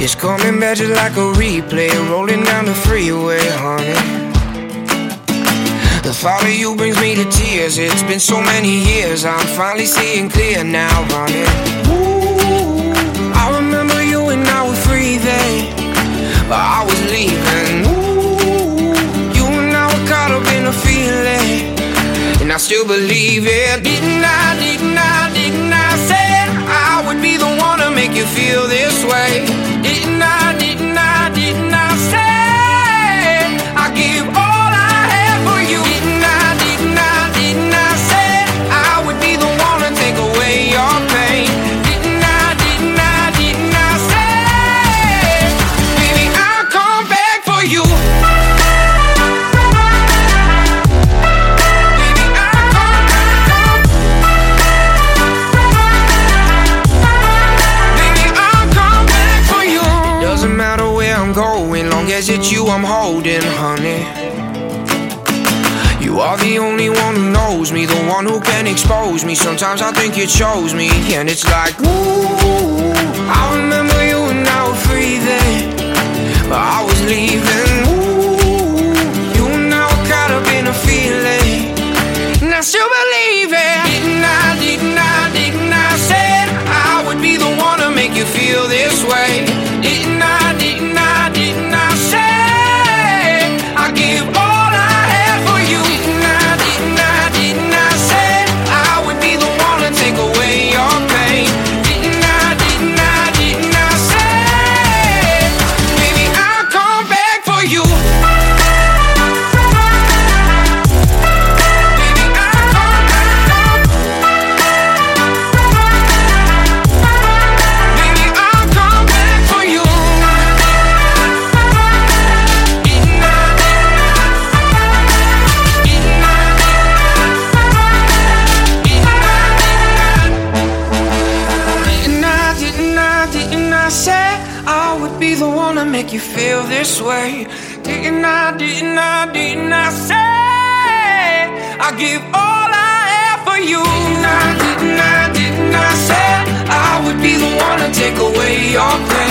It's coming back just like a replay, rolling down the freeway, honey. The thought of you brings me to tears. It's been so many years, I'm finally seeing clear now, honey. Ooh, I remember you and I were free then, but I was leaving. Ooh, you and I were caught up in a feeling, and I still believe it. Didn't I say I would be the one to make you feel this way? Didn't I say I give all I have for you? Didn't I say I would be the one to take away your pain? Didn't I say, baby, I'll come back for you. Going, long as it's you I'm holding, honey. You are the only one who knows me, the one who can expose me. Sometimes I think it shows me, and it's like, ooh, I remember you and I were free then, but I was leaving. Ooh, you and I were caught up in a feeling, and I still believe it. Didn't I say I would be the one to make you feel this way? Didn't I say I give all I have for you? Didn't I say I would be the one to take away your pain? Didn't I say, baby, I'll come back for you. Be the one to make you feel this way. Didn't I say I give all I have for you? Didn't I say I would be the one to take away your pain?